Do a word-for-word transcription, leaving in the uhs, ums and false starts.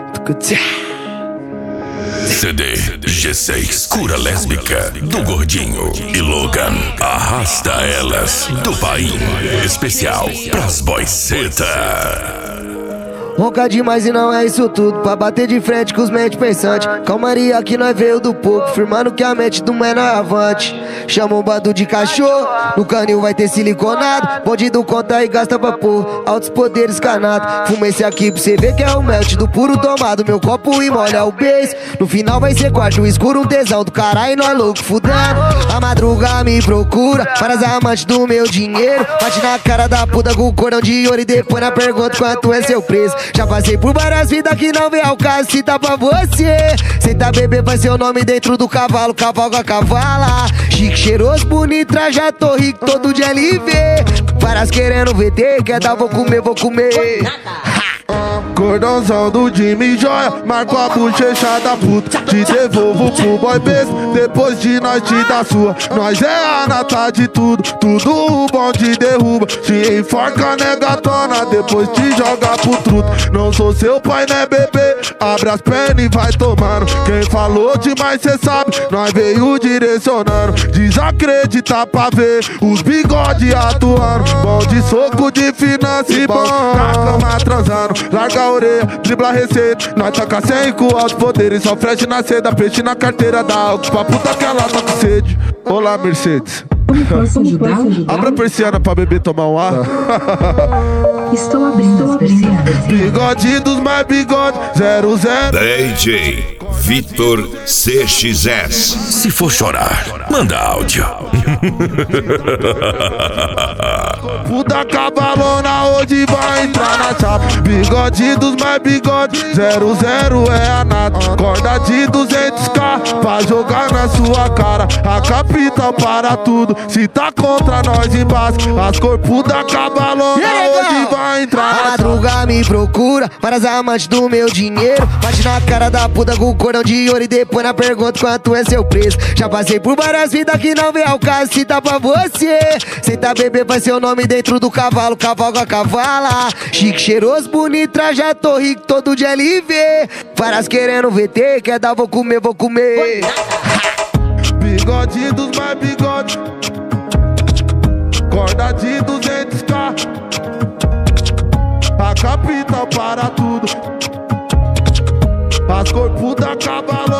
C D G seis, cura lésbica do Gordinho e Logan. Arrasta elas do Paim. Especial pras boiceta. Ronca demais e não é isso tudo, pra bater de frente com os mente pensantes. Calmaria que nós veio do pouco, firmando que a mente do menor é avante. Chama um bando de cachorro, no canil vai ter siliconado. Bandido conta e gasta pra pôr, altos poderes canados. Fuma esse aqui pra cê ver que é o melt do puro tomado. Meu copo e molha o beijo, no final vai ser quarto escuro. Um tesão do caralho e nós louco fudendo. A madruga me procura, para as amantes do meu dinheiro. Bate na cara da puta com o cordão de ouro e depois na pergunta quanto é seu preço. Já passei por várias vidas que não vem ao caso citar pra você. Senta bebê vai ser o nome dentro do cavalo, cavalga cavala. Chique, cheiroso, bonito, já tô rico, todo de L V. Várias querendo V T, quer dar, vou comer, vou comer. Cordãozão do Jimmy Joia, marco a bochecha da puta. Te devolvo pro boy mesmo, depois de nós te dar sua. Nós é a nata de tudo, tudo o bom te derruba. Te enforca negatona, depois te joga pro truto. Não sou seu pai, né bebê, abre as pernas e vai tomando. Quem falou demais cê sabe, nós veio direcionando. Desacreditar pra ver os bigode atuando. Bom de soco, de finança e bom na cama transando. Larga a orelha, dribla a receita. Nós taca cem com altos poderes. Só frete na seda, peixe na carteira da alto. Pra puta que ela tá com sede. Olá, Mercedes. Como posso ajudar? Abra a persiana pra bebê tomar um ar. Estou abrindo as persianas. Bigode dos mais bigode, zero zero. D J Vitor C X S. Se for chorar, manda áudio. Puta cavalona hoje vai entrar na chapa. Bigode dos mais bigode, zero zero é a nata. Corda de duzentos k pra jogar na sua cara. A capital para tudo, se tá contra nós embaixo. As corpos da cavalona hoje vai entrar na chapa. A madruga me procura, para as amantes do meu dinheiro. Bate na cara da puta com o cordão de ouro e depois na pergunta quanto é seu preço. Já passei por várias vidas que não vem ao caso citar pra você. Senta bebê vai ser o nome dentro do cavalo, cavalga cavala. Chique, cheiroso, bonito, já tô rico, todo de L V. Várias querendo V T, quer dar, vou comer, vou comer. Bigode dos mais bigode, corda de duzentos k. A capital para tudo, as corpos da cavalona